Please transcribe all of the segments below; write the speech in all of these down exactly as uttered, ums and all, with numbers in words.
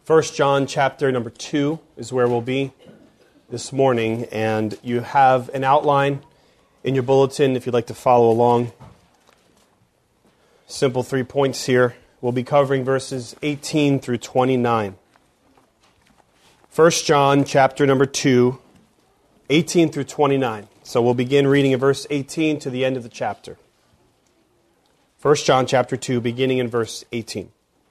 First John chapter number two is where we'll be this morning, and you have an outline in your bulletin if you'd like to follow along. Simple three points here. We'll be covering verses eighteen through twenty-nine. First John chapter number two, eighteen through twenty-nine. So we'll begin reading at verse eighteen to the end of the chapter. First John chapter two, beginning in verse eighteen.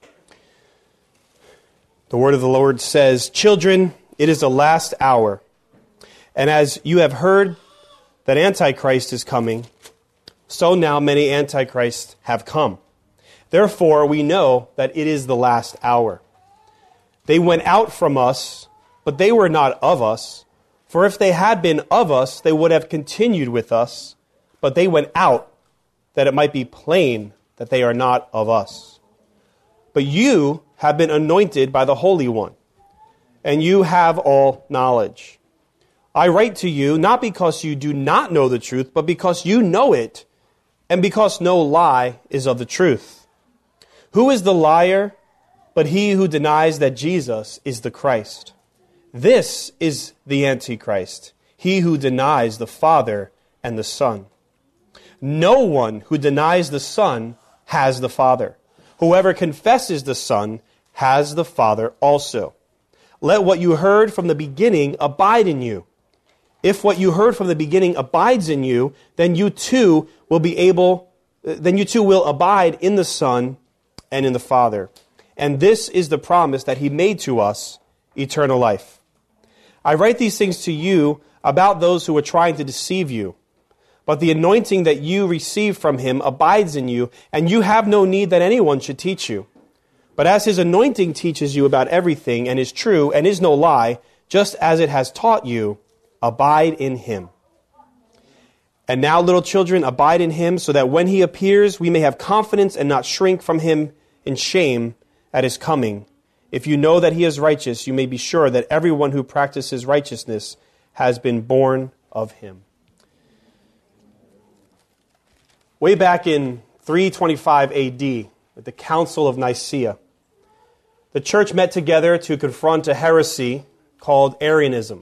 The word of the Lord says, "Children, it is the last hour. And as you have heard that Antichrist is coming, so now many Antichrists have come. Therefore, we know that it is the last hour. They went out from us, but they were not of us. For if they had been of us, they would have continued with us. But they went out, that it might be plain that they are not of us. But you have been anointed by the Holy One, and you have all knowledge. I write to you not because you do not know the truth, but because you know it, and because no lie is of the truth. Who is the liar but he who denies that Jesus is the Christ? This is the Antichrist, he who denies the Father and the Son. No one who denies the Son has the Father. Whoever confesses the Son has the Father also. Let what you heard from the beginning abide in you. If what you heard from the beginning abides in you, then you too will be able, then you too will abide in the Son and in the Father. And this is the promise that he made to us, eternal life. I write these things to you about those who are trying to deceive you. But the anointing that you receive from him abides in you, and you have no need that anyone should teach you. But as his anointing teaches you about everything, and is true, and is no lie, just as it has taught you, abide in him. And now, little children, abide in him, so that when he appears, we may have confidence and not shrink from him in shame at his coming. If you know that he is righteous, you may be sure that everyone who practices righteousness has been born of him." Way back in three twenty-five A D, at the Council of Nicaea, the church met together to confront a heresy called Arianism.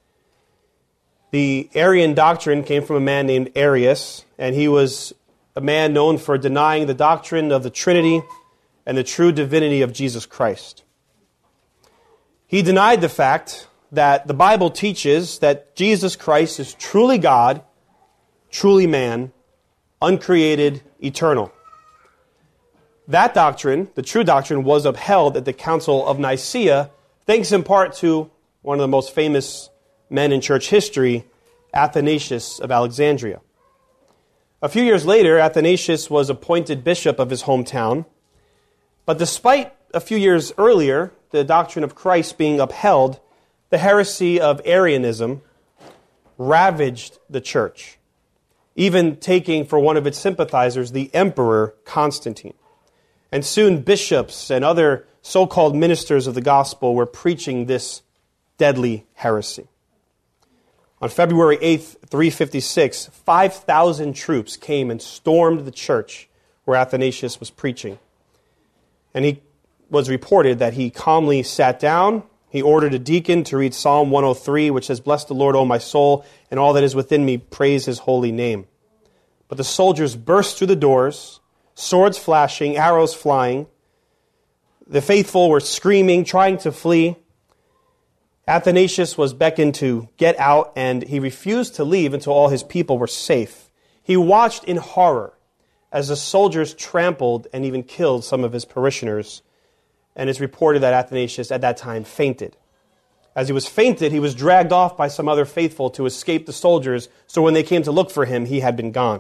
The Arian doctrine came from a man named Arius, and he was a man known for denying the doctrine of the Trinity and the true divinity of Jesus Christ. He denied the fact that the Bible teaches that Jesus Christ is truly God, truly man, uncreated, eternal. That doctrine, the true doctrine, was upheld at the Council of Nicaea, thanks in part to one of the most famous men in church history, Athanasius of Alexandria. A few years later, Athanasius was appointed bishop of his hometown, but despite a few years earlier, the doctrine of Christ being upheld, the heresy of Arianism ravaged the church, even taking for one of its sympathizers the Emperor Constantine. And soon bishops and other so-called ministers of the gospel were preaching this deadly heresy. On February eighth, three fifty-six, five thousand troops came and stormed the church where Athanasius was preaching. And he was reported that he calmly sat down. He ordered a deacon to read Psalm one oh three, which says, "Bless the Lord, O my soul, and all that is within me, praise his holy name." But the soldiers burst through the doors, swords flashing, arrows flying. The faithful were screaming, trying to flee. Athanasius was beckoned to get out, and he refused to leave until all his people were safe. He watched in horror as the soldiers trampled and even killed some of his parishioners. And it's reported that Athanasius at that time fainted. As he was fainted, he was dragged off by some other faithful to escape the soldiers, so when they came to look for him, he had been gone.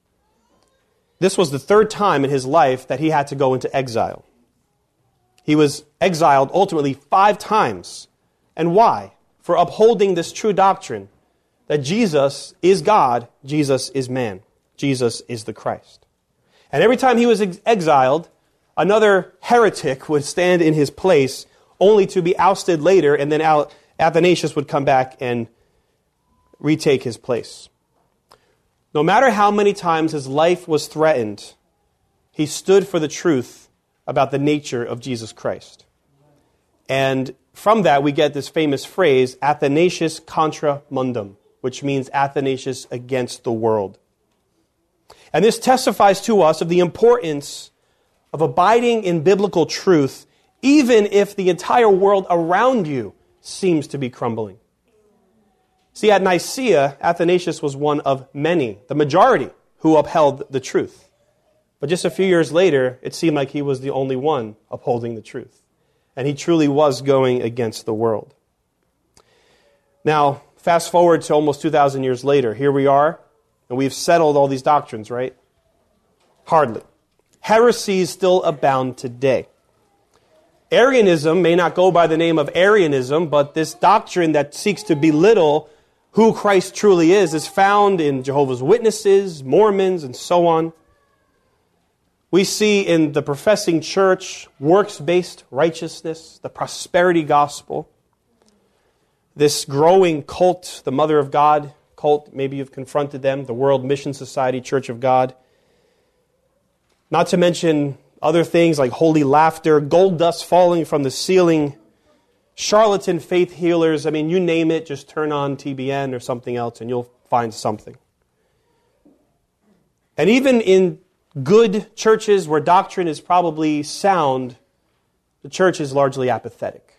This was the third time in his life that he had to go into exile. He was exiled ultimately five times. And why? For upholding this true doctrine that Jesus is God, Jesus is man, Jesus is the Christ. And every time he was ex- exiled, another heretic would stand in his place, only to be ousted later, and then Athanasius would come back and retake his place. No matter how many times his life was threatened, he stood for the truth about the nature of Jesus Christ. And from that, we get this famous phrase, Athanasius contra mundum, which means Athanasius against the world. And this testifies to us of the importance of abiding in biblical truth, even if the entire world around you seems to be crumbling. See, at Nicaea, Athanasius was one of many, the majority, who upheld the truth. But just a few years later, it seemed like he was the only one upholding the truth. And he truly was going against the world. Now, fast forward to almost two thousand years later. Here we are, and we've settled all these doctrines, right? Hardly. Heresies still abound today. Arianism may not go by the name of Arianism, but this doctrine that seeks to belittle who Christ truly is is found in Jehovah's Witnesses, Mormons, and so on. We see in the professing church works-based righteousness, the prosperity gospel, this growing cult, the Mother of God cult, maybe you've confronted them, the World Mission Society Church of God. Not to mention other things like holy laughter, gold dust falling from the ceiling, charlatan faith healers. I mean, you name it, just turn on T B N or something else and you'll find something. And even in good churches where doctrine is probably sound, the church is largely apathetic.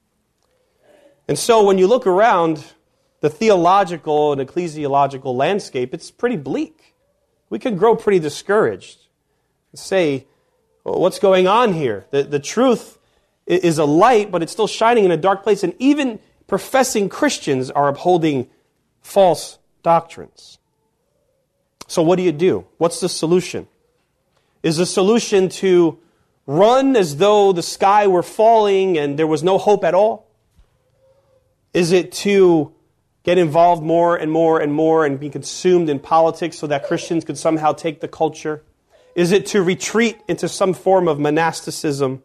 And so when you look around the theological and ecclesiological landscape, it's pretty bleak. We can grow pretty discouraged and say, well, what's going on here? The, the truth is a light, but it's still shining in a dark place. And even professing Christians are upholding false doctrines. So what do you do? What's the solution? Is the solution to run as though the sky were falling and there was no hope at all? Is it to get involved more and more and more and be consumed in politics so that Christians could somehow take the culture? Is it to retreat into some form of monasticism?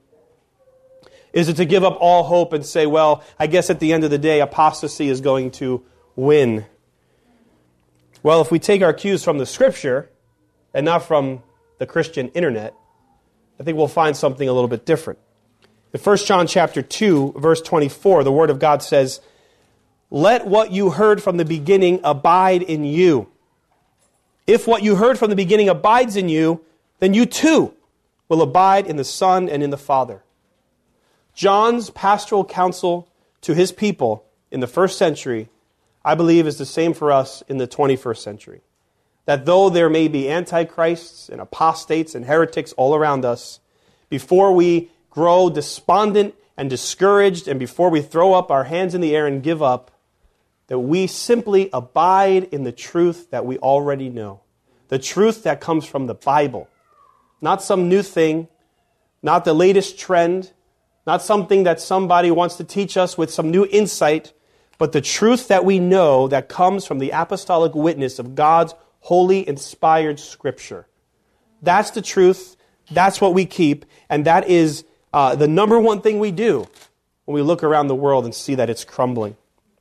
Is it to give up all hope and say, well, I guess at the end of the day, apostasy is going to win? Well, if we take our cues from the Scripture and not from the Christian internet, I think we'll find something a little bit different. In First John chapter two, verse twenty-four, the Word of God says, "Let what you heard from the beginning abide in you. If what you heard from the beginning abides in you, then you too will abide in the Son and in the Father." John's pastoral counsel to his people in the first century, I believe, is the same for us in the twenty-first century. That though there may be antichrists and apostates and heretics all around us, before we grow despondent and discouraged and before we throw up our hands in the air and give up, that we simply abide in the truth that we already know. The truth that comes from the Bible. Not some new thing, not the latest trend, not something that somebody wants to teach us with some new insight, but the truth that we know that comes from the apostolic witness of God's holy, inspired Scripture. That's the truth. That's what we keep. And that is uh, the number one thing we do when we look around the world and see that it's crumbling.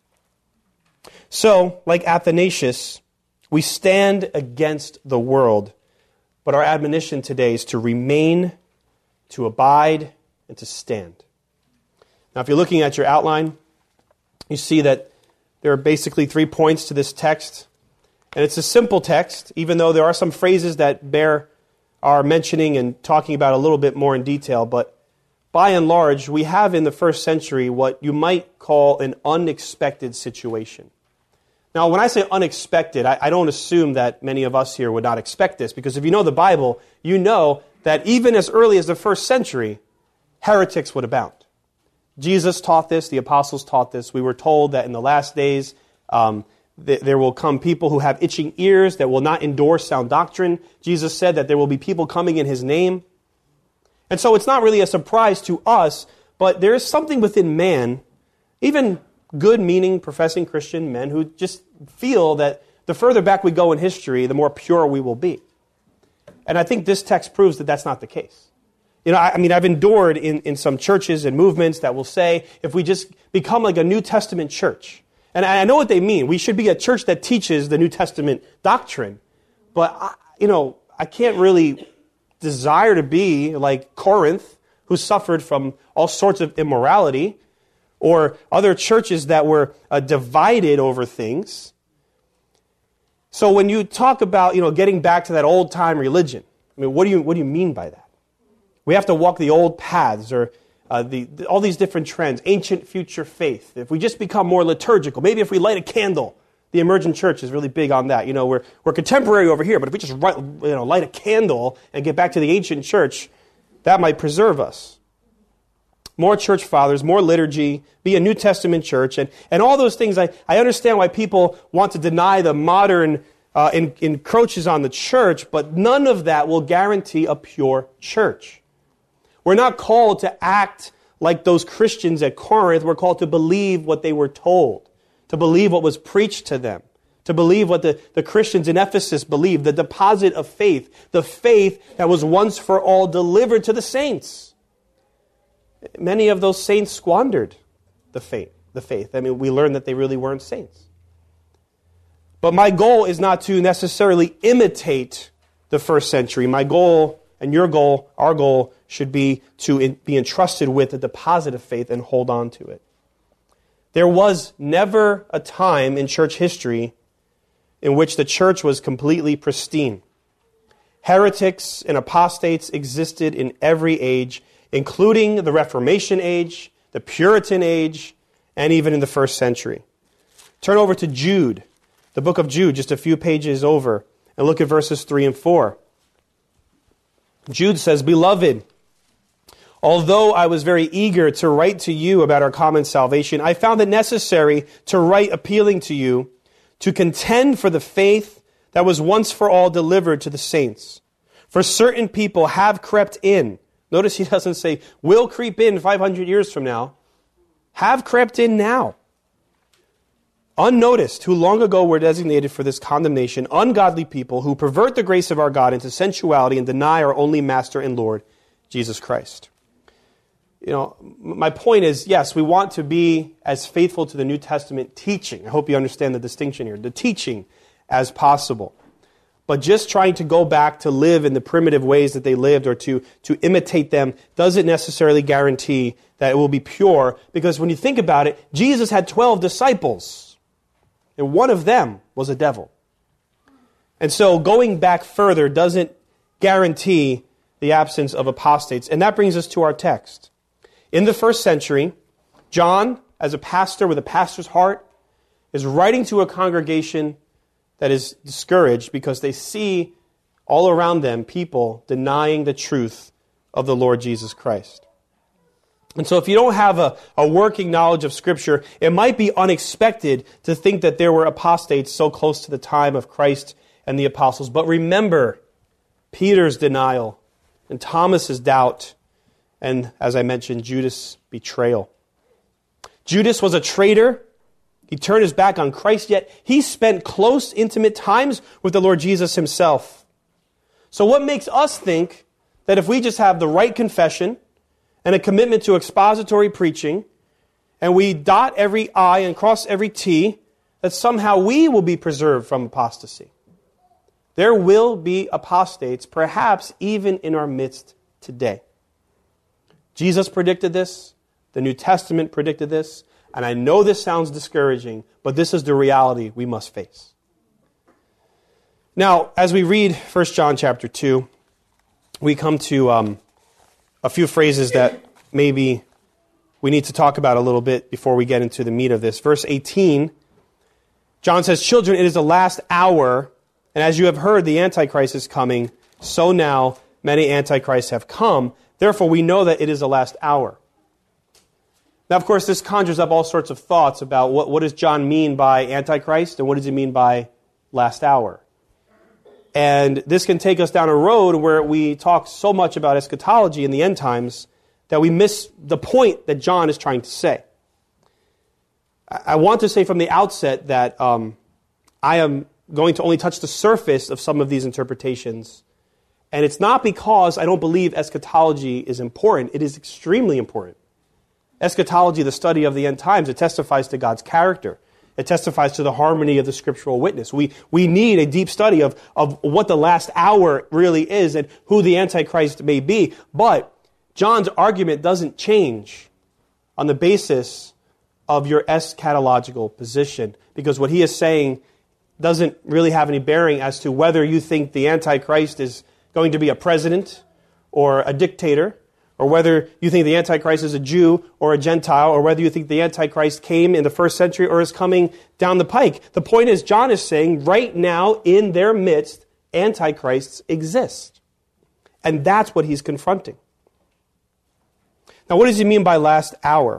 So, like Athanasius, we stand against the world. But our admonition today is to remain, to abide, and to stand. Now, if you're looking at your outline, you see that there are basically three points to this text. And it's a simple text, even though there are some phrases that bear our mentioning and talking about a little bit more in detail. But by and large, we have in the first century what you might call an unexpected situation. Now, when I say unexpected, I, I don't assume that many of us here would not expect this, because if you know the Bible, you know that even as early as the first century, heretics would abound. Jesus taught this, the apostles taught this. We were told that in the last days, um, th- there will come people who have itching ears that will not endorse sound doctrine. Jesus said that there will be people coming in His name. And so it's not really a surprise to us, but there is something within man, even good-meaning, professing Christian men, who just feel that the further back we go in history, the more pure we will be. And I think this text proves that that's not the case. You know, I, I mean, I've endured in, in some churches and movements that will say, if we just become like a New Testament church, and I know what they mean. We should be a church that teaches the New Testament doctrine. But, I, you know, I can't really desire to be like Corinth, who suffered from all sorts of immorality, or other churches that were uh, divided over things. So when you talk about, you know, getting back to that old-time religion, I mean, what do you what do you mean by that? We have to walk the old paths, or uh, the, the all these different trends, ancient future faith. If we just become more liturgical, maybe if we light a candle, the emergent church is really big on that. You know, we're we're contemporary over here, but if we just write, you know, light a candle and get back to the ancient church, that might preserve us. More church fathers, more liturgy, be a New Testament church, and, and all those things. I, I understand why people want to deny the modern uh, en- encroaches on the church, but none of that will guarantee a pure church. We're not called to act like those Christians at Corinth. We're called to believe what they were told, to believe what was preached to them, to believe what the, the Christians in Ephesus believed, the deposit of faith, the faith that was once for all delivered to the saints. Many of those saints squandered the faith. The faith. I mean, we learned that they really weren't saints. But my goal is not to necessarily imitate the first century. My goal, and your goal, our goal, should be to in, be entrusted with the deposit of faith and hold on to it. There was never a time in church history in which the church was completely pristine. Heretics and apostates existed in every age, including the Reformation age, the Puritan age, and even in the first century. Turn over to Jude, the book of Jude, just a few pages over, and look at verses three and four. Jude says, "Beloved, although I was very eager to write to you about our common salvation, I found it necessary to write appealing to you to contend for the faith that was once for all delivered to the saints. For certain people have crept in." Notice he doesn't say, will creep in five hundred years from now. Have crept in now. "Unnoticed, who long ago were designated for this condemnation, ungodly people who pervert the grace of our God into sensuality and deny our only Master and Lord, Jesus Christ." You know, my point is, yes, we want to be as faithful to the New Testament teaching. I hope you understand the distinction here. The teaching as possible. But just trying to go back to live in the primitive ways that they lived, or to, to imitate them, doesn't necessarily guarantee that it will be pure. Because when you think about it, Jesus had twelve disciples, and one of them was a devil. And so going back further doesn't guarantee the absence of apostates. And that brings us to our text. In the first century, John, as a pastor with a pastor's heart, is writing to a congregation that is discouraged because they see all around them people denying the truth of the Lord Jesus Christ. And so if you don't have a, a working knowledge of Scripture, it might be unexpected to think that there were apostates so close to the time of Christ and the apostles. But remember Peter's denial and Thomas's doubt, and as I mentioned, Judas' betrayal. Judas was a traitor. He turned his back on Christ, yet he spent close, intimate times with the Lord Jesus himself. So what makes us think that if we just have the right confession and a commitment to expository preaching, and we dot every I and cross every T, that somehow we will be preserved from apostasy? There will be apostates, perhaps even in our midst today. Jesus predicted this. The New Testament predicted this. And I know this sounds discouraging, but this is the reality we must face. Now, as we read First John chapter two, we come to um, a few phrases that maybe we need to talk about a little bit before we get into the meat of this. Verse eighteen, John says, "Children, it is the last hour, and as you have heard, the Antichrist is coming, so now many Antichrists have come. Therefore, we know that it is the last hour." Now, of course, this conjures up all sorts of thoughts about what, what does John mean by Antichrist, and what does he mean by last hour? And this can take us down a road where we talk so much about eschatology in the end times that we miss the point that John is trying to say. I want to say from the outset that um, I am going to only touch the surface of some of these interpretations. And it's not because I don't believe eschatology is important. It is extremely important. Eschatology, the study of the end times, it testifies to God's character. It testifies to the harmony of the scriptural witness. We we need a deep study of, of what the last hour really is and who the Antichrist may be. But John's argument doesn't change on the basis of your eschatological position, because what he is saying doesn't really have any bearing as to whether you think the Antichrist is going to be a president or a dictator, or whether you think the Antichrist is a Jew or a Gentile, or whether you think the Antichrist came in the first century or is coming down the pike. The point is, John is saying right now in their midst, Antichrists exist. And that's what he's confronting. Now, what does he mean by last hour?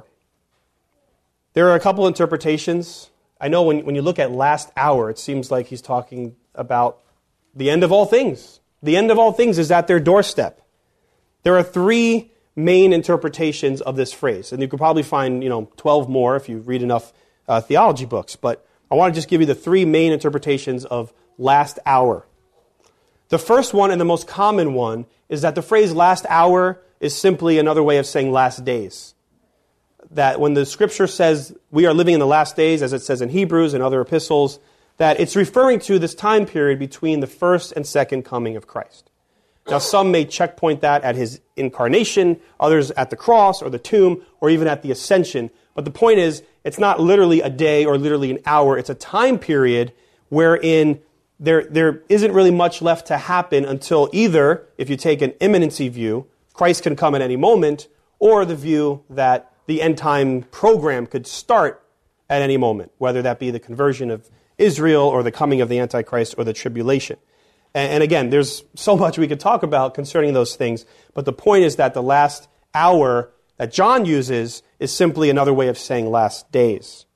There are a couple interpretations. I know when, when you look at last hour, it seems like he's talking about the end of all things. The end of all things is at their doorstep. There are three main interpretations of this phrase, and you could probably find, you know, twelve more if you read enough uh, theology books, but I want to just give you the three main interpretations of last hour. The first one, and the most common one, is that the phrase last hour is simply another way of saying last days. That when the Scripture says we are living in the last days, as it says in Hebrews and other epistles, that it's referring to this time period between the first and second coming of Christ. Now, some may checkpoint that at his incarnation, others at the cross or the tomb, or even at the ascension. But the point is, it's not literally a day or literally an hour. It's a time period wherein there, there isn't really much left to happen until either, if you take an imminency view, Christ can come at any moment, or the view that the end time program could start at any moment, whether that be the conversion of Israel or the coming of the Antichrist or the tribulation. And again, there's so much we could talk about concerning those things, but the point is that the last hour that John uses is simply another way of saying last days.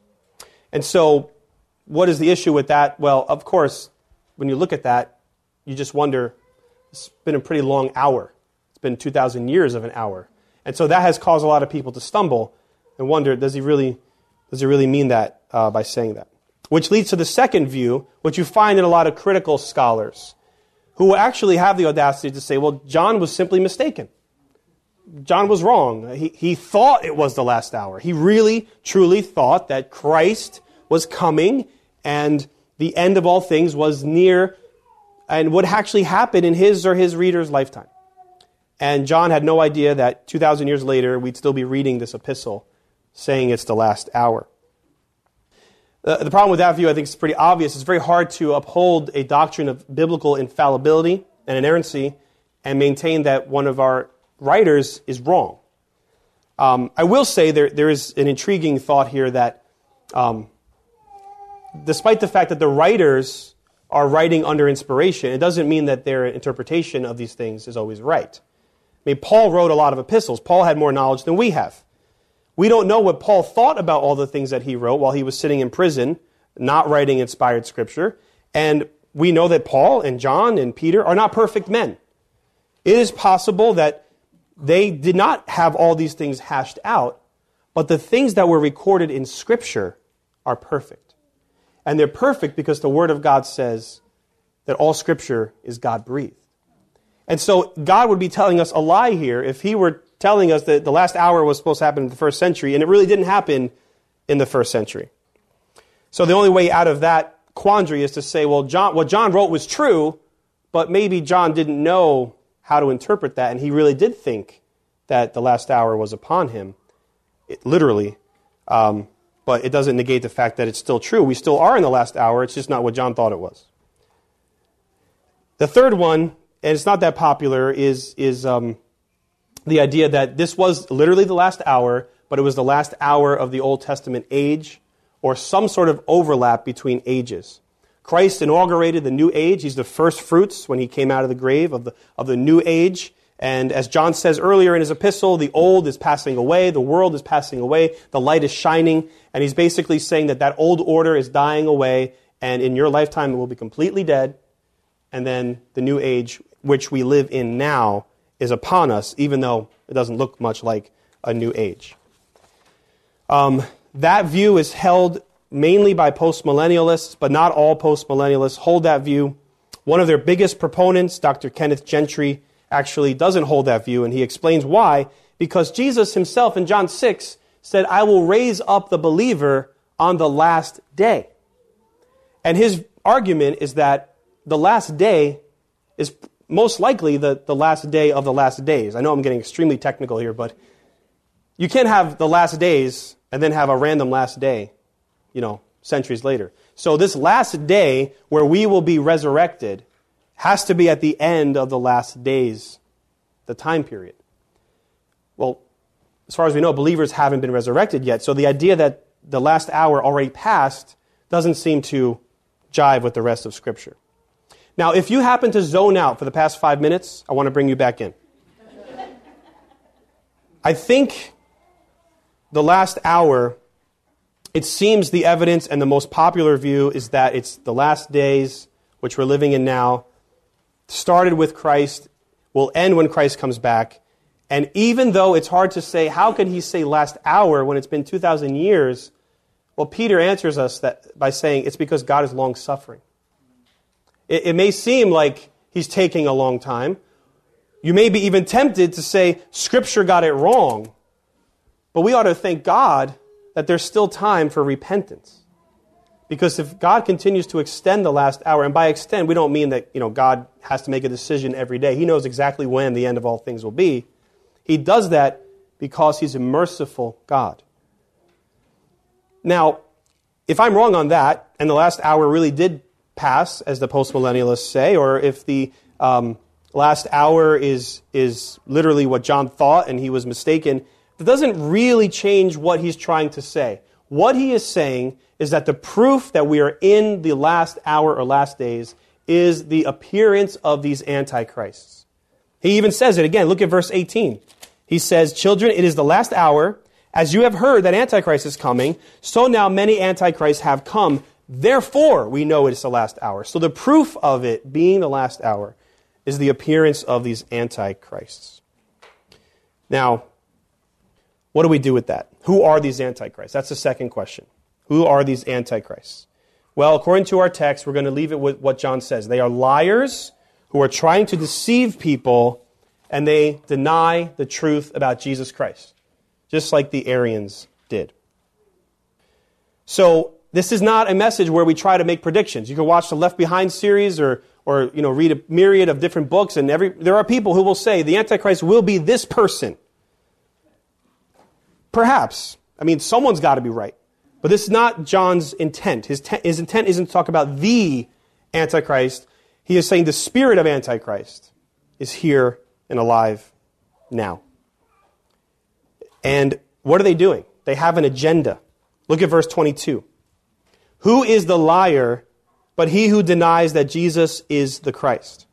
And so, what is the issue with that? Well, of course, when you look at that, you just wonder, it's been a pretty long hour. It's been two thousand years of an hour. And so that has caused a lot of people to stumble and wonder, does he really, does he really mean that uh, by saying that? Which leads to the second view, which you find in a lot of critical scholars, who actually have the audacity to say, well, John was simply mistaken. John was wrong. He, he thought it was the last hour. He really, truly thought that Christ was coming and the end of all things was near and would actually happen in his or his reader's lifetime. And John had no idea that two thousand years later, we'd still be reading this epistle saying it's the last hour. The problem with that view, I think, is pretty obvious. It's very hard to uphold a doctrine of biblical infallibility and inerrancy and maintain that one of our writers is wrong. Um, I will say there there is an intriguing thought here that um, despite the fact that the writers are writing under inspiration, it doesn't mean that their interpretation of these things is always right. I mean, Paul wrote a lot of epistles. Paul had more knowledge than we have. We don't know what Paul thought about all the things that he wrote while he was sitting in prison, not writing inspired scripture. And we know that Paul and John and Peter are not perfect men. It is possible that they did not have all these things hashed out, but the things that were recorded in Scripture are perfect. And they're perfect because the Word of God says that all Scripture is God-breathed. And so God would be telling us a lie here if he were telling us that the last hour was supposed to happen in the first century, and it really didn't happen in the first century. So the only way out of that quandary is to say, well, John, what John wrote was true, but maybe John didn't know how to interpret that, and he really did think that the last hour was upon him, it, literally. Um, but it doesn't negate the fact that it's still true. We still are in the last hour. It's just not what John thought it was. The third one, and it's not that popular, is is um, the idea that this was literally the last hour, but it was the last hour of the Old Testament age, or some sort of overlap between ages. Christ inaugurated the new age. He's the first fruits when he came out of the grave of the of the new age. And as John says earlier in his epistle, the old is passing away, the world is passing away, the light is shining, and he's basically saying that that old order is dying away, and in your lifetime it will be completely dead, and then the new age, which we live in now, is upon us, even though it doesn't look much like a new age. Um, that view is held mainly by postmillennialists, but not all postmillennialists hold that view. One of their biggest proponents, Doctor Kenneth Gentry, actually doesn't hold that view, and he explains why. Because Jesus himself in John six said, I will raise up the believer on the last day. And his argument is that the last day is most likely the, the last day of the last days. I know I'm getting extremely technical here, but you can't have the last days and then have a random last day, you know, centuries later. So this last day where we will be resurrected has to be at the end of the last days, the time period. Well, as far as we know, believers haven't been resurrected yet. So the idea that the last hour already passed doesn't seem to jive with the rest of Scripture. Now, if you happen to zone out for the past five minutes, I want to bring you back in. I think the last hour, it seems the evidence and the most popular view is that it's the last days, which we're living in now, started with Christ, will end when Christ comes back. And even though it's hard to say, how could he say last hour when it's been two thousand years? Well, Peter answers us that by saying it's because God is long-suffering. It, it may seem like he's taking a long time. You may be even tempted to say, Scripture got it wrong. But we ought to thank God that there's still time for repentance. Because if God continues to extend the last hour, and by extend, we don't mean that, you know, God has to make a decision every day. He knows exactly when the end of all things will be. He does that because he's a merciful God. Now, if I'm wrong on that, and the last hour really did pass, as the postmillennialists say, or if the um, last hour is is literally what John thought and he was mistaken, that doesn't really change what he's trying to say. What he is saying is that the proof that we are in the last hour or last days is the appearance of these antichrists. He even says it again. Look at verse eighteen. He says, "Children, it is the last hour. As you have heard that Antichrist is coming, so now many antichrists have come. Therefore, we know it is the last hour." So the proof of it being the last hour is the appearance of these antichrists. Now, what do we do with that? Who are these antichrists? That's the second question. Who are these antichrists? Well, according to our text, we're going to leave it with what John says. They are liars who are trying to deceive people, and they deny the truth about Jesus Christ, just like the Arians did. So this is not a message where we try to make predictions. You can watch the Left Behind series or or you know read a myriad of different books, and every there are people who will say the Antichrist will be this person. Perhaps. I mean, someone's got to be right. But this is not John's intent. His, te- his intent isn't to talk about the Antichrist. He is saying the spirit of Antichrist is here and alive now. And what are they doing? They have an agenda. Look at verse twenty-two. Who is the liar but he who denies that Jesus is the Christ?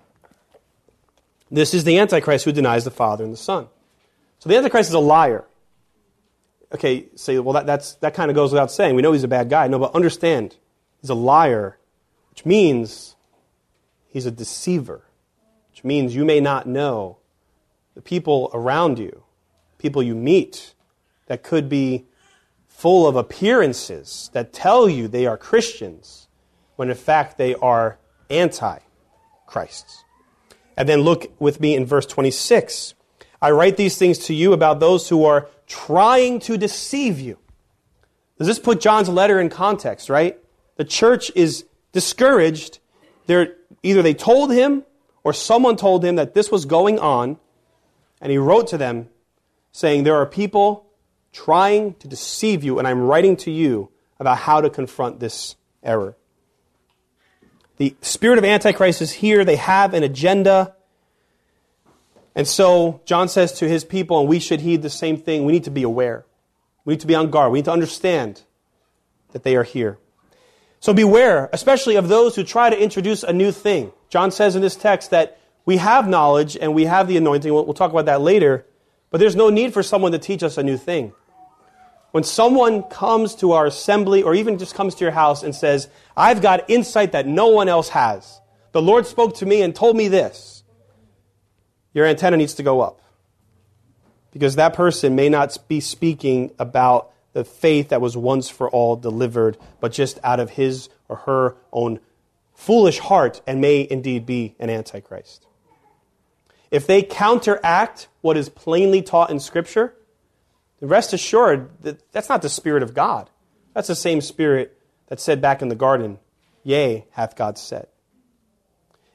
This is the Antichrist who denies the Father and the Son. So the Antichrist is a liar. Okay, say, well, that that's, that kind of goes without saying. We know he's a bad guy. No, but understand, he's a liar, which means he's a deceiver, which means you may not know the people around you, people you meet, that could be full of appearances that tell you they are Christians, when in fact they are anti-Christs. And then look with me in verse twenty-six. I write these things to you about those who are trying to deceive you. Does this put John's letter in context, right? The church is discouraged. They're, either they told him or someone told him that this was going on, and he wrote to them saying, there are people trying to deceive you, and I'm writing to you about how to confront this error. The spirit of Antichrist is here. They have an agenda. And so John says to his people, and we should heed the same thing, we need to be aware. We need to be on guard. We need to understand that they are here. So beware, especially of those who try to introduce a new thing. John says in this text that we have knowledge and we have the anointing. We'll, we'll talk about that later. But there's no need for someone to teach us a new thing. When someone comes to our assembly or even just comes to your house and says, I've got insight that no one else has. The Lord spoke to me and told me this. Your antenna needs to go up. Because that person may not be speaking about the faith that was once for all delivered, but just out of his or her own foolish heart, and may indeed be an antichrist. If they counteract what is plainly taught in Scripture, rest assured that that's not the Spirit of God. That's the same Spirit that said back in the garden, yea, hath God said.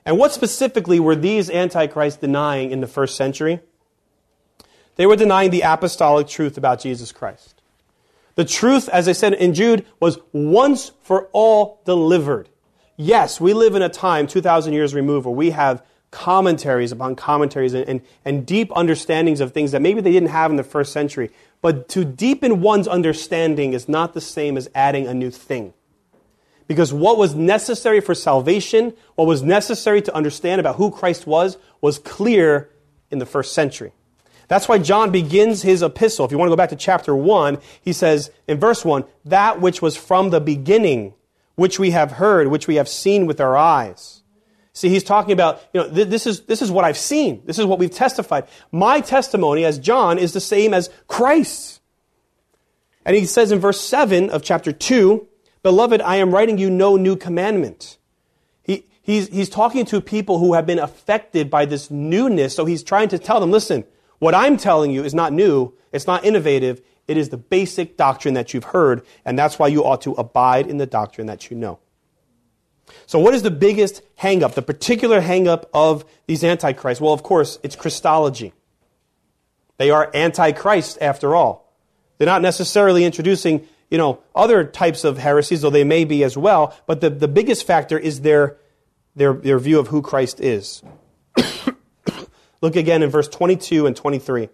And what specifically were these antichrists denying in the first century? They were denying the apostolic truth about Jesus Christ. The truth, as I said in Jude, was once for all delivered. Yes, we live in a time, two thousand years removed, where we have commentaries upon commentaries and, and, and deep understandings of things that maybe they didn't have in the first century. But to deepen one's understanding is not the same as adding a new thing. Because what was necessary for salvation, what was necessary to understand about who Christ was, was clear in the first century. That's why John begins his epistle. If you want to go back to chapter one, he says in verse one, that which was from the beginning, which we have heard, which we have seen with our eyes. See, he's talking about, you know, th- this is this is what I've seen. This is what we've testified. My testimony as John is the same as Christ's. And he says in verse seven of chapter two, Beloved, I am writing you no new commandment. He, he's, he's talking to people who have been affected by this newness. So he's trying to tell them, listen, what I'm telling you is not new. It's not innovative. It is the basic doctrine that you've heard. And that's why you ought to abide in the doctrine that you know. So what is the biggest hang-up, the particular hang-up of these antichrists? Well, of course, it's Christology. They are antichrist after all. They're not necessarily introducing, you know, other types of heresies, though they may be as well, but the, the biggest factor is their, their, their view of who Christ is. Look again in verse twenty-two and twenty-three.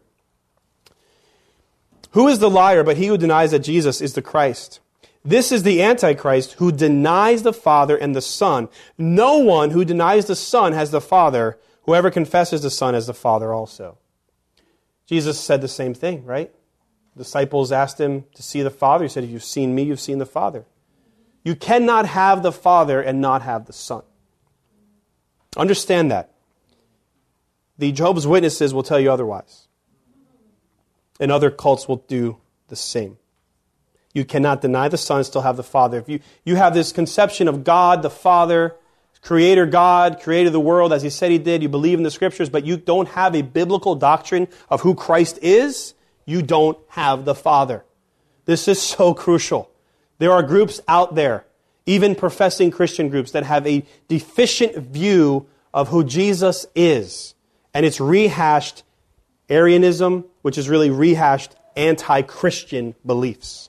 Who is the liar but he who denies that Jesus is the Christ? This is the Antichrist who denies the Father and the Son. No one who denies the Son has the Father. Whoever confesses the Son has the Father also. Jesus said the same thing, right? The disciples asked him to see the Father. He said, if you've seen me, you've seen the Father. You cannot have the Father and not have the Son. Understand that. The Jehovah's Witnesses will tell you otherwise. And other cults will do the same. You cannot deny the Son and still have the Father. If you, you have this conception of God, the Father, Creator God, created the world as He said He did, you believe in the Scriptures, but you don't have a biblical doctrine of who Christ is, you don't have the Father. This is so crucial. There are groups out there, even professing Christian groups, that have a deficient view of who Jesus is. And it's rehashed Arianism, which is really rehashed anti-Christian beliefs.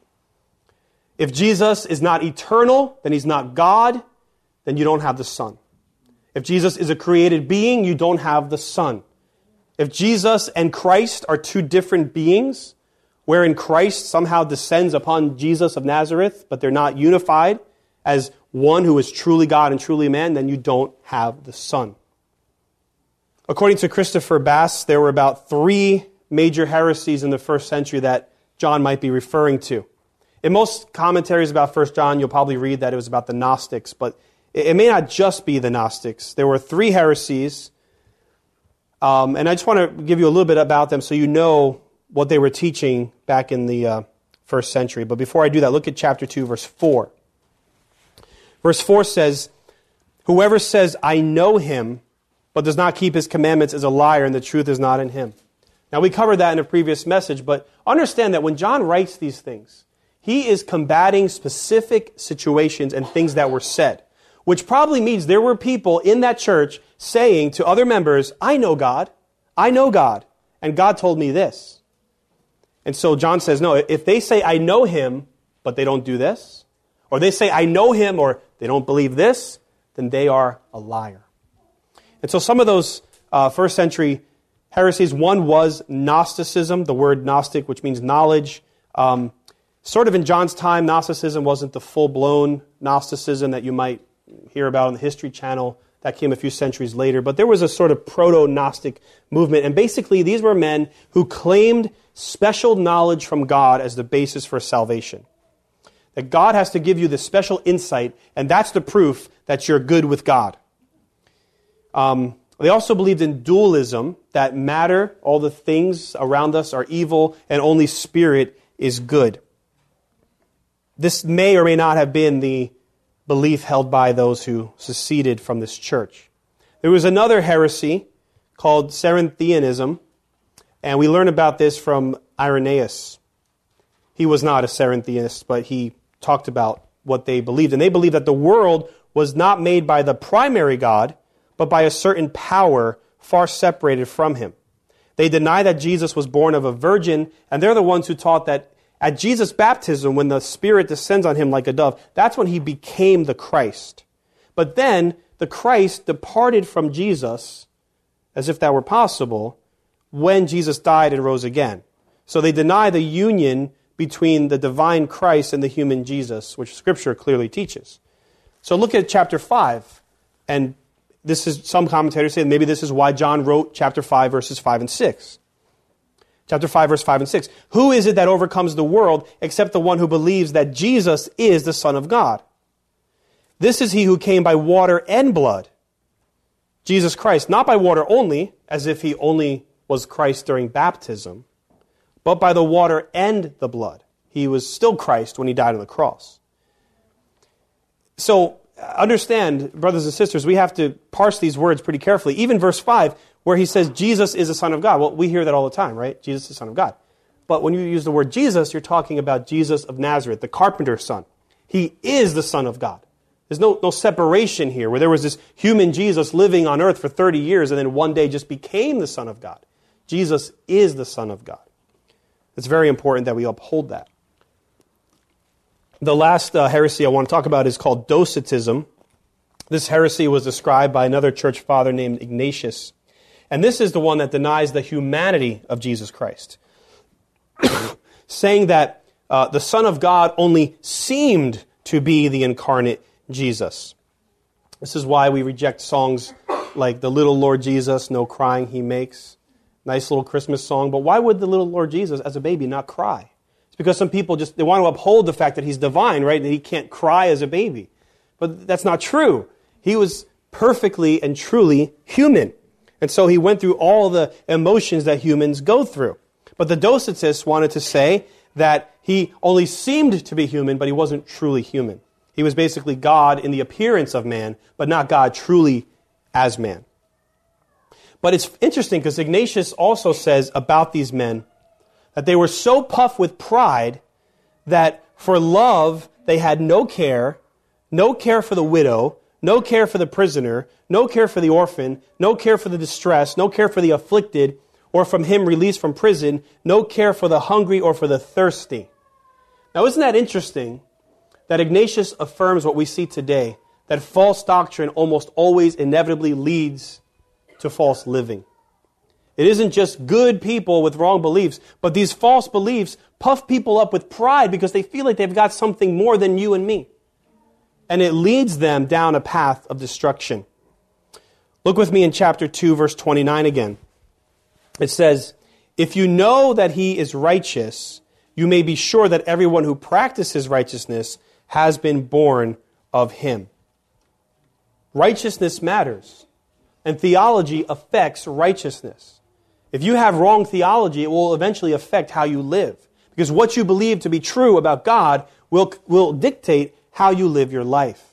If Jesus is not eternal, then He's not God, then you don't have the Son. If Jesus is a created being, you don't have the Son. If Jesus and Christ are two different beings, wherein Christ somehow descends upon Jesus of Nazareth, but they're not unified as one who is truly God and truly man, then you don't have the Son. According to Christopher Bass, there were about three major heresies in the first century that John might be referring to. In most commentaries about First John, you'll probably read that it was about the Gnostics, but it may not just be the Gnostics. There were three heresies, um, and I just want to give you a little bit about them so you know what they were teaching back in the uh, first century. But before I do that, look at chapter two, verse four. Verse four says, Whoever says, I know Him, but does not keep His commandments is a liar, and the truth is not in him. Now, we covered that in a previous message, but understand that when John writes these things, he is combating specific situations and things that were said, which probably means there were people in that church saying to other members, I know God, I know God, and God told me this. And so John says, no, if they say, I know Him, but they don't do this, or they say, I know Him, or they don't believe this, then they are a liar. And so some of those uh, first century heresies, one was Gnosticism, the word Gnostic, which means knowledge. Um, sort of in John's time, Gnosticism wasn't the full-blown Gnosticism that you might hear about on the History Channel. That came a few centuries later. But there was a sort of proto-Gnostic movement. And basically, these were men who claimed special knowledge from God as the basis for salvation. That God has to give you this special insight, and that's the proof that you're good with God. Um, they also believed in dualism, that matter, all the things around us are evil, and only spirit is good. This may or may not have been the belief held by those who seceded from this church. There was another heresy called Cerinthianism, and we learn about this from Irenaeus. He was not a Cerinthianist, but he talked about what they believed. And they believed that the world was not made by the primary God, but by a certain power far separated from him. They deny that Jesus was born of a virgin, and they're the ones who taught that at Jesus' baptism, when the Spirit descends on him like a dove, that's when he became the Christ. But then the Christ departed from Jesus, as if that were possible, when Jesus died and rose again. So they deny the union between the divine Christ and the human Jesus, which Scripture clearly teaches. So look at chapter five, and this is, some commentators say maybe this is why John wrote chapter five, verses five and six. Chapter five, verse five and six. Who is it that overcomes the world except the one who believes that Jesus is the Son of God? This is he who came by water and blood, Jesus Christ, not by water only, as if he only was Christ during baptism, but by the water and the blood. He was still Christ when he died on the cross. So, understand, brothers and sisters, we have to parse these words pretty carefully. Even verse five, where he says Jesus is the Son of God. Well, we hear that all the time, right? Jesus is the Son of God. But when you use the word Jesus, you're talking about Jesus of Nazareth, the carpenter's son. He is the Son of God. There's no, no separation here, where there was this human Jesus living on earth for thirty years and then one day just became the Son of God. Jesus is the Son of God. It's very important that we uphold that. The last uh, heresy I want to talk about is called Docetism. This heresy was described by another church father named Ignatius. And this is the one that denies the humanity of Jesus Christ, saying that uh, the Son of God only seemed to be the incarnate Jesus. This is why we reject songs like The Little Lord Jesus, No Crying He Makes. Nice little Christmas song. But why would the little Lord Jesus as a baby not cry? It's because some people just, they want to uphold the fact that he's divine, right? That he can't cry as a baby. But that's not true. He was perfectly and truly human. And so he went through all the emotions that humans go through. But the Docetists wanted to say that he only seemed to be human, but he wasn't truly human. He was basically God in the appearance of man, but not God truly as man. But it's interesting because Ignatius also says about these men that they were so puffed with pride that for love they had no care, no care for the widow, no care for the prisoner, no care for the orphan, no care for the distressed, no care for the afflicted, or from him released from prison, no care for the hungry or for the thirsty. Now, isn't that interesting that Ignatius affirms what we see today, that false doctrine almost always inevitably leads to false living. It isn't just good people with wrong beliefs, but these false beliefs puff people up with pride because they feel like they've got something more than you and me. And it leads them down a path of destruction. Look with me in chapter two, verse twenty-nine again. It says, "If you know that he is righteous, you may be sure that everyone who practices righteousness has been born of him." Righteousness matters. And theology affects righteousness. If you have wrong theology, it will eventually affect how you live. Because what you believe to be true about God will, will dictate how you live your life.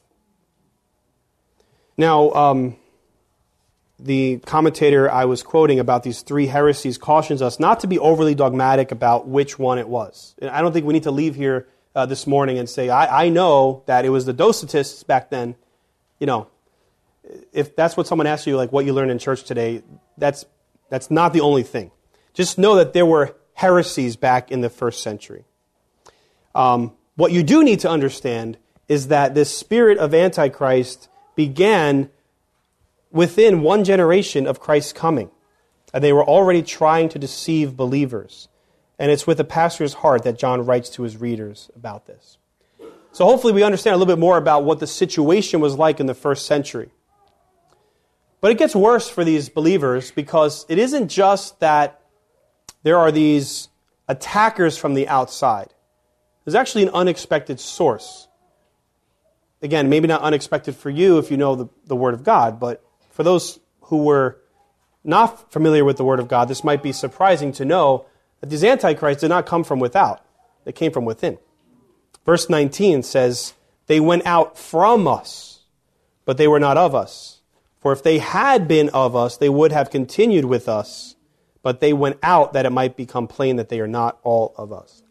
Now, um, the commentator I was quoting about these three heresies cautions us not to be overly dogmatic about which one it was. I don't think we need to leave here uh, this morning and say, I, I know that it was the Docetists back then. You know, if that's what someone asks you, like what you learned in church today, that's that's not the only thing. Just know that there were heresies back in the first century. Um, what you do need to understand is that this spirit of Antichrist began within one generation of Christ's coming. And they were already trying to deceive believers. And it's with a pastor's heart that John writes to his readers about this. So hopefully we understand a little bit more about what the situation was like in the first century. But it gets worse for these believers because it isn't just that there are these attackers from the outside. There's actually an unexpected source. Again, maybe not unexpected for you if you know the, the Word of God, but for those who were not familiar with the Word of God, this might be surprising to know that these antichrists did not come from without. They came from within. Verse nineteen says, "They went out from us, but they were not of us. For if they had been of us, they would have continued with us. But they went out that it might become plain that they are not all of us."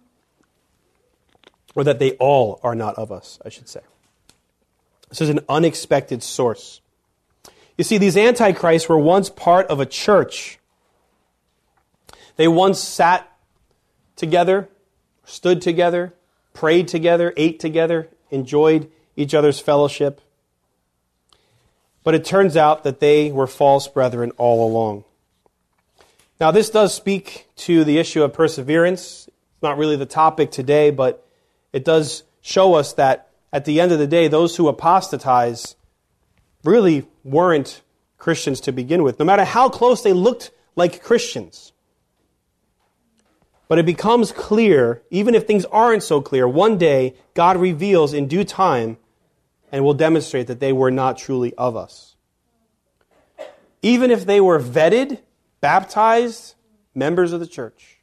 Or that they all are not of us, I should say. This is an unexpected source. You see, these antichrists were once part of a church. They once sat together, stood together, prayed together, ate together, enjoyed each other's fellowship. But it turns out that they were false brethren all along. Now, this does speak to the issue of perseverance. It's not really the topic today, but it does show us that at the end of the day, those who apostatize really weren't Christians to begin with, no matter how close they looked like Christians. But it becomes clear, even if things aren't so clear, one day God reveals in due time and will demonstrate that they were not truly of us. Even if they were vetted, baptized, members of the church,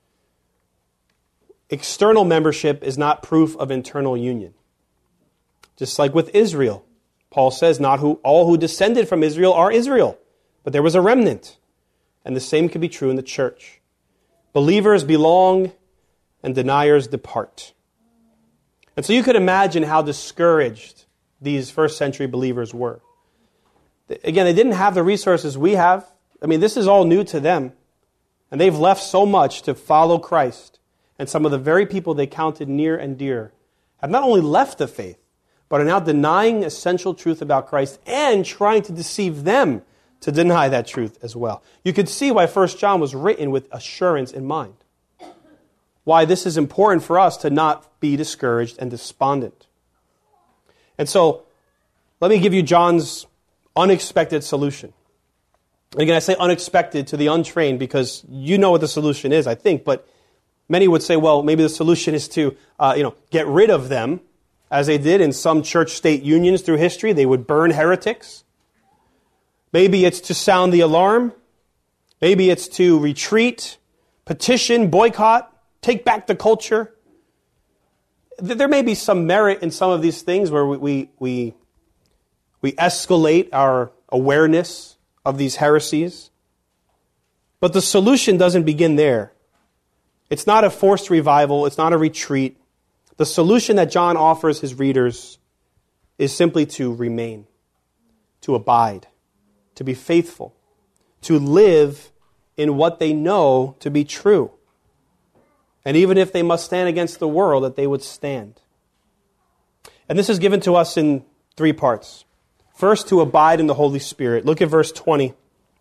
external membership is not proof of internal union. Just like with Israel, Paul says, not who all who descended from Israel are Israel, but there was a remnant. And the same can be true in the church. Believers belong and deniers depart. And so you could imagine how discouraged these first century believers were. Again, they didn't have the resources we have. I mean, this is all new to them. And they've left so much to follow Christ. And some of the very people they counted near and dear have not only left the faith, but are now denying essential truth about Christ and trying to deceive them to deny that truth as well. You could see why First John was written with assurance in mind. Why this is important for us to not be discouraged and despondent. And so, let me give you John's unexpected solution. And again, I say unexpected to the untrained because you know what the solution is, I think. But many would say, well, maybe the solution is to uh, you know, get rid of them, as they did in some church-state unions through history. They would burn heretics. Maybe it's to sound the alarm. Maybe it's to retreat, petition, boycott, take back the culture. There may be some merit in some of these things where we we we, we escalate our awareness of these heresies. But the solution doesn't begin there. It's not a forced revival. It's not a retreat. The solution that John offers his readers is simply to remain, to abide, to be faithful, to live in what they know to be true. And even if they must stand against the world, that they would stand. And this is given to us in three parts. First, to abide in the Holy Spirit. Look at verse twenty.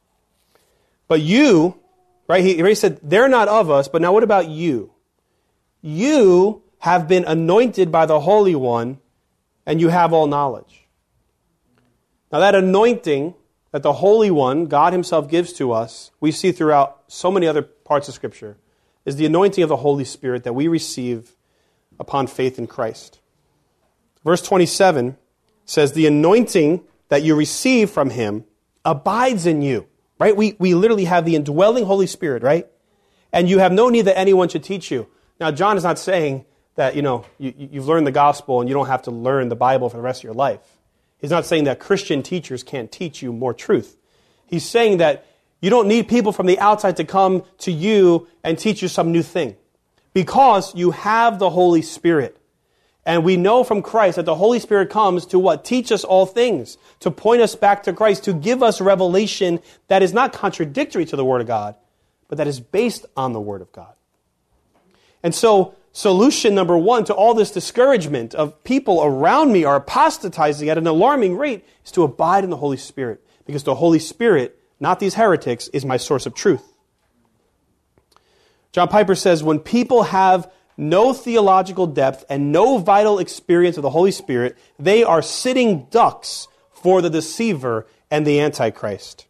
But you, right, he already said, they're not of us, but now what about you? You have been anointed by the Holy One, and you have all knowledge. Now that anointing that the Holy One, God Himself, gives to us, we see throughout so many other parts of Scripture, is the anointing of the Holy Spirit that we receive upon faith in Christ. Verse twenty-seven says, the anointing that you receive from Him abides in you. Right? We, we literally have the indwelling Holy Spirit, right? And you have no need that anyone should teach you. Now, John is not saying that, you know, you, you've learned the gospel and you don't have to learn the Bible for the rest of your life. He's not saying that Christian teachers can't teach you more truth. He's saying that you don't need people from the outside to come to you and teach you some new thing. Because you have the Holy Spirit. And we know from Christ that the Holy Spirit comes to what? Teach us all things. To point us back to Christ. To give us revelation that is not contradictory to the Word of God, but that is based on the Word of God. And so, solution number one to all this discouragement of people around me are apostatizing at an alarming rate is to abide in the Holy Spirit. Because the Holy Spirit, not these heretics, is my source of truth. John Piper says, when people have no theological depth and no vital experience of the Holy Spirit, they are sitting ducks for the deceiver and the Antichrist.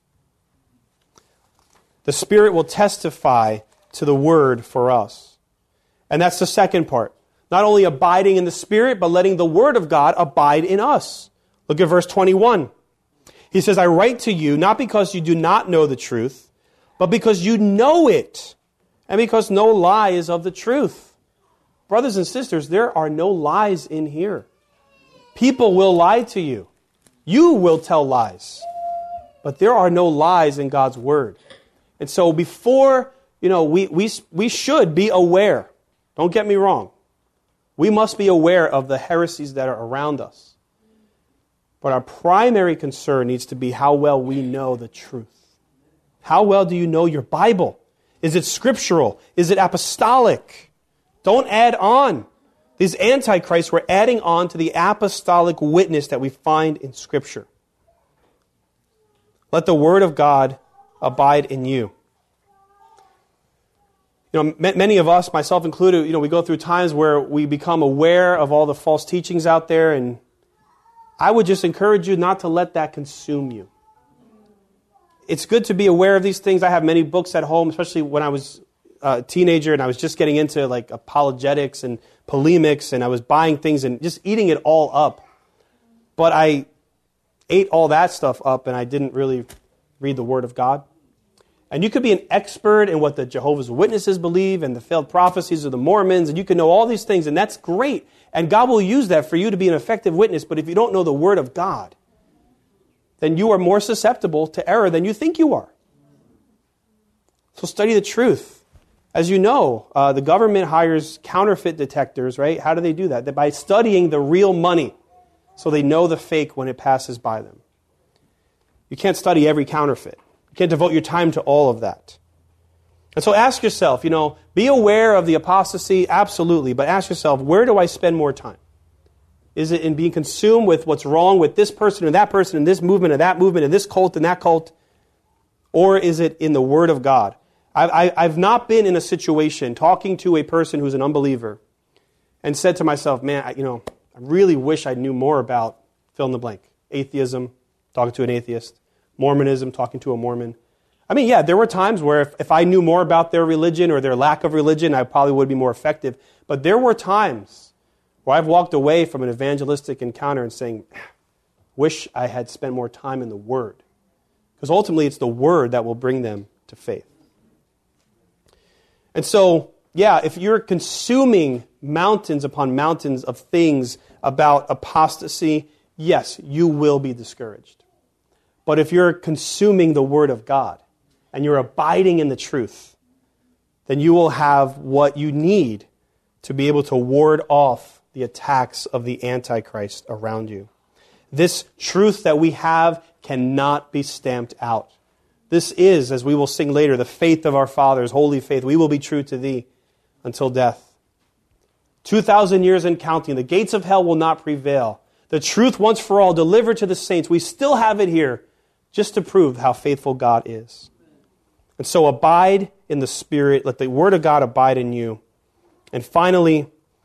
The Spirit will testify to the Word for us. And that's the second part. Not only abiding in the Spirit, but letting the Word of God abide in us. Look at verse twenty-one. He says, I write to you not because you do not know the truth, but because you know it, and because no lie is of the truth. Brothers and sisters, there are no lies in here. People will lie to you. You will tell lies. But there are no lies in God's Word. And so before, you know, we, we, we should be aware. Don't get me wrong. We must be aware of the heresies that are around us. But our primary concern needs to be how well we know the truth. How well do you know your Bible? Is it scriptural? Is it apostolic? Don't add on. These antichrists were adding on to the apostolic witness that we find in Scripture. Let the Word of God abide in you. You know, many of us, myself included, you know, we go through times where we become aware of all the false teachings out there, and I would just encourage you not to let that consume you. It's good to be aware of these things. I have many books at home, especially when I was a teenager and I was just getting into like apologetics and polemics, and I was buying things and just eating it all up. But I ate all that stuff up and I didn't really read the Word of God. And you could be an expert in what the Jehovah's Witnesses believe and the failed prophecies of the Mormons, and you can know all these things, and that's great. And God will use that for you to be an effective witness. But if you don't know the Word of God, then you are more susceptible to error than you think you are. So study the truth. As you know, uh, the government hires counterfeit detectors, right? How do they do that? That by studying the real money, so they know the fake when it passes by them. You can't study every counterfeit. You can't devote your time to all of that. And so ask yourself, you know, be aware of the apostasy, absolutely, but ask yourself, where do I spend more time? Is it in being consumed with what's wrong with this person and that person and this movement and that movement and this cult and that cult? Or is it in the Word of God? I, I've not been in a situation talking to a person who's an unbeliever and said to myself, man, I, you know, I really wish I knew more about fill in the blank. Atheism, talking to an atheist. Mormonism, talking to a Mormon. I mean, yeah, there were times where if, if I knew more about their religion or their lack of religion, I probably would be more effective. But there were times where I've walked away from an evangelistic encounter and saying, wish I had spent more time in the Word. Because ultimately it's the Word that will bring them to faith. And so, yeah, if you're consuming mountains upon mountains of things about apostasy, yes, you will be discouraged. But if you're consuming the Word of God and you're abiding in the truth, then you will have what you need to be able to ward off the attacks of the Antichrist around you. This truth that we have cannot be stamped out. This is, as we will sing later, the faith of our fathers, holy faith. We will be true to thee until death. Two thousand years and counting, the gates of hell will not prevail. The truth once for all delivered to the saints. We still have it here just to prove how faithful God is. And so abide in the Spirit. Let the Word of God abide in you. And finally,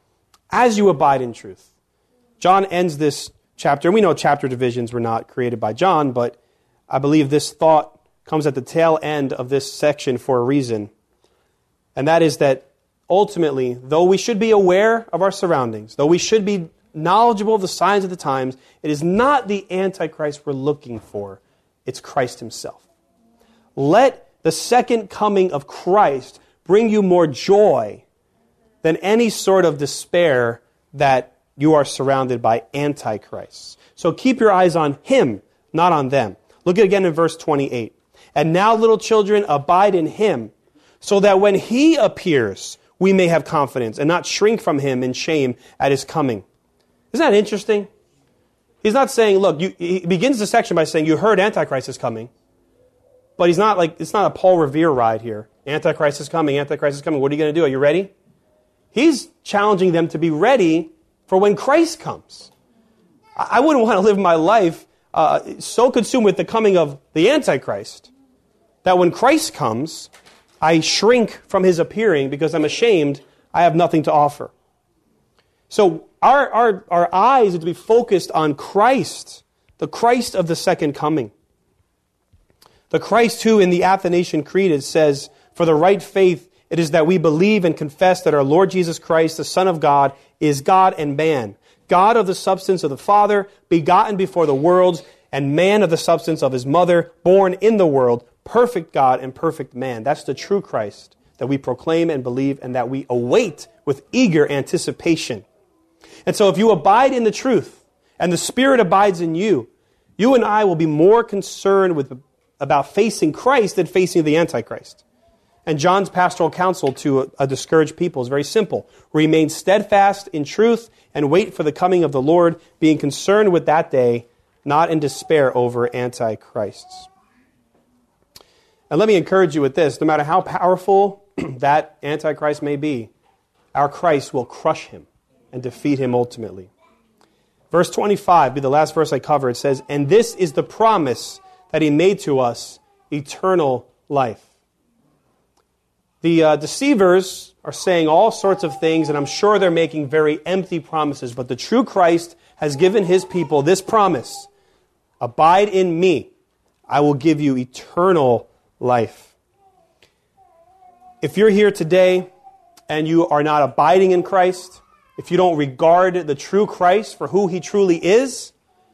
as you abide in truth. John ends this chapter, and we know chapter divisions were not created by John, but I believe this thought comes at the tail end of this section for a reason. And that is that ultimately, though we should be aware of our surroundings, though we should be knowledgeable of the signs of the times, it is not the Antichrist we're looking for. It's Christ himself. Let the second coming of Christ bring you more joy than any sort of despair that you are surrounded by antichrists. So keep your eyes on him, not on them. Look at again in verse twenty-eight. And now, little children, abide in him, so that when he appears, we may have confidence and not shrink from him in shame at his coming. Isn't that interesting? He's not saying, look, you, he begins the section by saying, you heard Antichrist is coming. But he's not like, it's not a Paul Revere ride here. Antichrist is coming, Antichrist is coming. What are you going to do? Are you ready? He's challenging them to be ready for when Christ comes. I wouldn't want to live my life uh, so consumed with the coming of the Antichrist that when Christ comes, I shrink from his appearing because I'm ashamed I have nothing to offer. So our, our, our eyes are to be focused on Christ, the Christ of the second coming. The Christ who in the Athanasian Creed it says, for the right faith it is that we believe and confess that our Lord Jesus Christ, the Son of God, is God and man, God of the substance of the Father, begotten before the worlds, and man of the substance of his mother, born in the world, perfect God and perfect man. That's the true Christ that we proclaim and believe and that we await with eager anticipation. And so if you abide in the truth and the Spirit abides in you, you and I will be more concerned with about facing Christ than facing the Antichrist. And John's pastoral counsel to a, a discouraged people is very simple. Remain steadfast in truth and wait for the coming of the Lord, being concerned with that day not in despair over antichrists. And let me encourage you with this. No matter how powerful that antichrist may be, our Christ will crush him and defeat him ultimately. Verse twenty-five, be the last verse I cover. It says, "And this is the promise that he made to us, eternal life." The uh, deceivers are saying all sorts of things, and I'm sure they're making very empty promises. But the true Christ has given his people this promise: abide in me, I will give you eternal life. If you're here today and you are not abiding in Christ, if you don't regard the true Christ for who he truly is,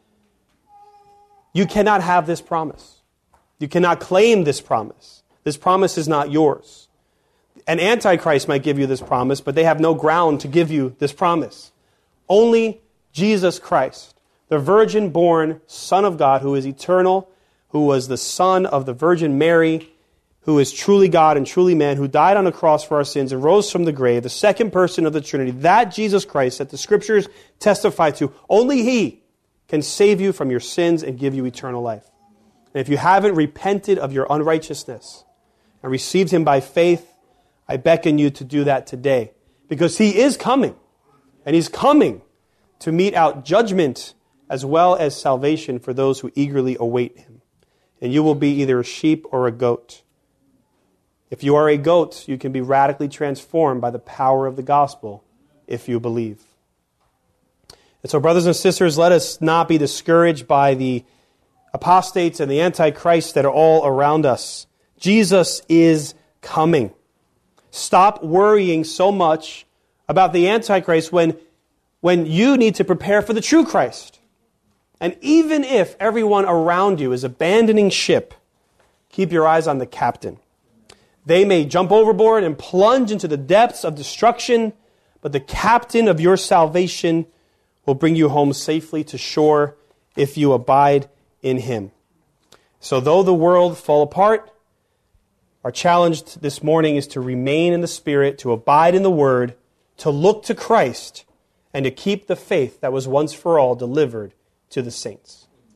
you cannot have this promise. You cannot claim this promise. This promise is not yours. An antichrist might give you this promise, but they have no ground to give you this promise. Only Jesus Christ, the virgin-born Son of God, who is eternal, who was the Son of the Virgin Mary, who is truly God and truly man, who died on the cross for our sins and rose from the grave, the second person of the Trinity, that Jesus Christ that the Scriptures testify to, only he can save you from your sins and give you eternal life. And if you haven't repented of your unrighteousness and received him by faith, I beckon you to do that today, because he is coming, and he's coming to mete out judgment as well as salvation for those who eagerly await him. And you will be either a sheep or a goat. If you are a goat, you can be radically transformed by the power of the gospel if you believe. And so, brothers and sisters, let us not be discouraged by the apostates and the antichrists that are all around us. Jesus is coming. Stop worrying so much about the Antichrist when, when you need to prepare for the true Christ. And even if everyone around you is abandoning ship, keep your eyes on the captain. They may jump overboard and plunge into the depths of destruction, but the captain of your salvation will bring you home safely to shore if you abide in him. So though the world fall apart, our challenge this morning is to remain in the Spirit, to abide in the Word, to look to Christ, and to keep the faith that was once for all delivered to the saints.